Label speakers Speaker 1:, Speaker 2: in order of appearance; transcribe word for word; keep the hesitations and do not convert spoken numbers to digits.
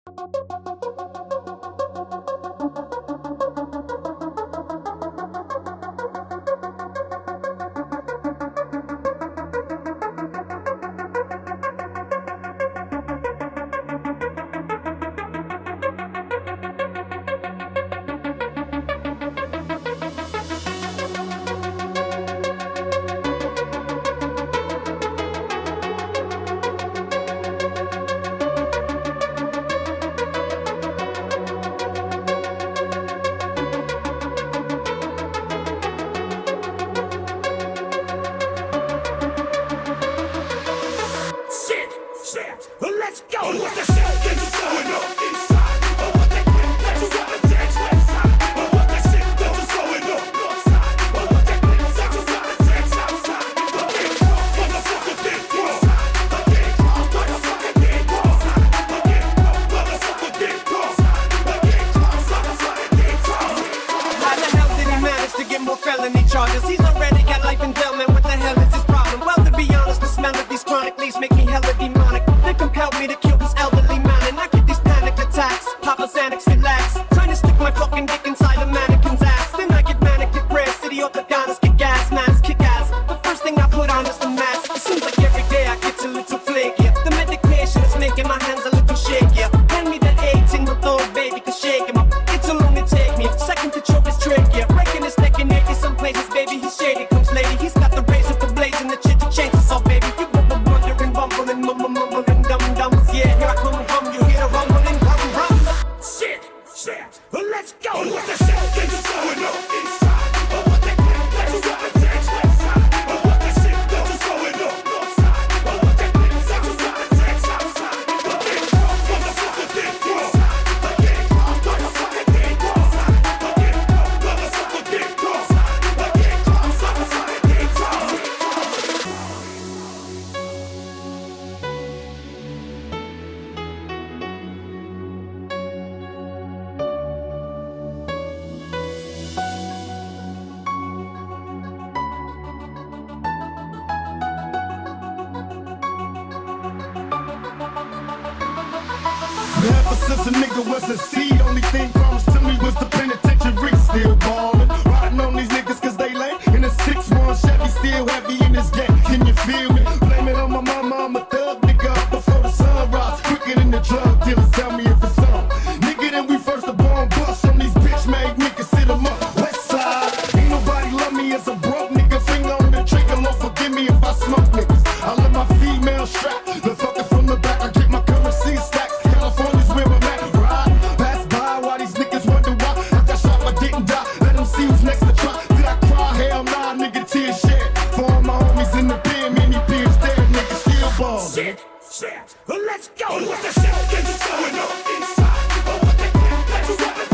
Speaker 1: Let's go! Oh, what the shit that is going on inside? Oh, what that clip that you represent westside? Oh, what that shit that is going on northside? Oh, what that clip that you represent southside? Oh, big wrong, motherfucker, big wrong. Oh, big wrong, motherfucker, big wrong. Oh, big wrong, motherfucker, big wrong. Oh, big wrong, motherfucker, big wrong.
Speaker 2: How the hell did he manage to get more felony charges? He's already got life in jail, man. What the hell is his problem? Well, to be honest, the smell of these chronic leaves make me hella demonic. They compelled me to kill this elderly man, and I get these panic attacks. Papa Xanax, relax. Trying to stick my fucking dick inside a mannequin's ass. Then I get manic depressed. City orthodontists kick ass, mans kick ass. The first thing I put on is the mask. It seems like every day I get a little flakier. The medication is making my hands a little shakier. Hand me that eighteen with old baby, cause shake him up. It's so long to take me. Second to choke is trickier. Breaking his neck and naked some places, baby. He's shady. Comes lady. He's got the razor, the blades, and the shit to change us all, baby. You were wondering, bumbling, mumbling, mumbling, dum dum. Yeah, here I come from. You hear the rumbling, rum rum.
Speaker 1: Shit, shit, let's go. Oh, what the shit that is going on inside? Oh, what that clip that you represent westside? Oh, what that shit that is going on northside? Oh, what that clip that you represent southside? Oh, big wrong, motherfucker, big wrong. Oh, big wrong, motherfucker, big wrong. Oh, big wrong, motherfucker, big wrong. Oh, big wrong, motherfucker, big wrong.
Speaker 3: Ever since a nigga was a seed, only thing promised to me was the penitentiary. Still ballin', riding on these niggas cause they lame. In a six one Chevy, still heavy in this game. Can you feel me? Blame it on my mama, I'm a thug nigga up before the sunrise. Quicker than the drug dealers, tell me if it's on. Nigga, then we first the born bust on these bitch made niggas, sit 'em up. West side, ain't nobody love me as a broke nigga. Finger on the trigger, Lord forgive me if I smoke niggas. I let my female strap, the fucker from the back, I get my currency stacks. California's where I'm at, ride, pass by while these niggas wonder why I got shot but didn't die. Let them see who's next to try. Did I cry? Hell nah, nigga, tears shed. For all my homies in the pen, many beers dead, nigga still ball.
Speaker 1: Shit, shit, let's go. Oh, what the shit that is going on inside? Oh, what that clip that you represent